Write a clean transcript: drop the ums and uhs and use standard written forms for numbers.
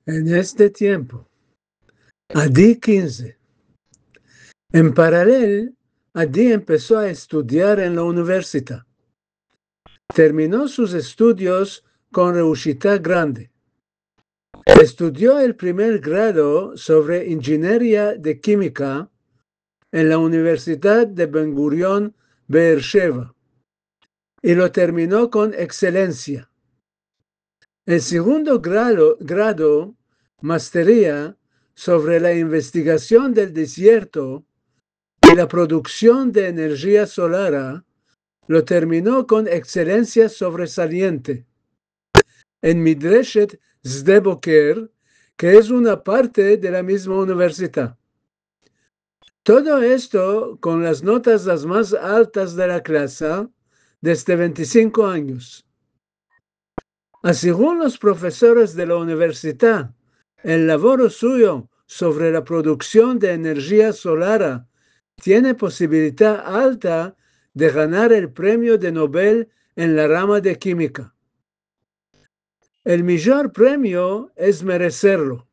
En este tiempo, Adi 15. En paralelo, Adi empezó a estudiar en la universidad. Terminó sus estudios con Reushita grande. Estudió el primer grado sobre ingeniería de química en la Universidad de Ben Gurion, Beersheba, y lo terminó con excelencia. El segundo grado, maestría sobre la investigación del desierto y la producción de energía solar, lo terminó con excelencia sobresaliente en Midreshet Sde Boker, que es una parte de la misma universidad. Todo esto con las notas las más altas de la clase desde 25 años. Según los profesores de la universidad, el laboro suyo sobre la producción de energía solar tiene posibilidad alta de ganar el premio de Nobel en la rama de química. El mayor premio es merecerlo.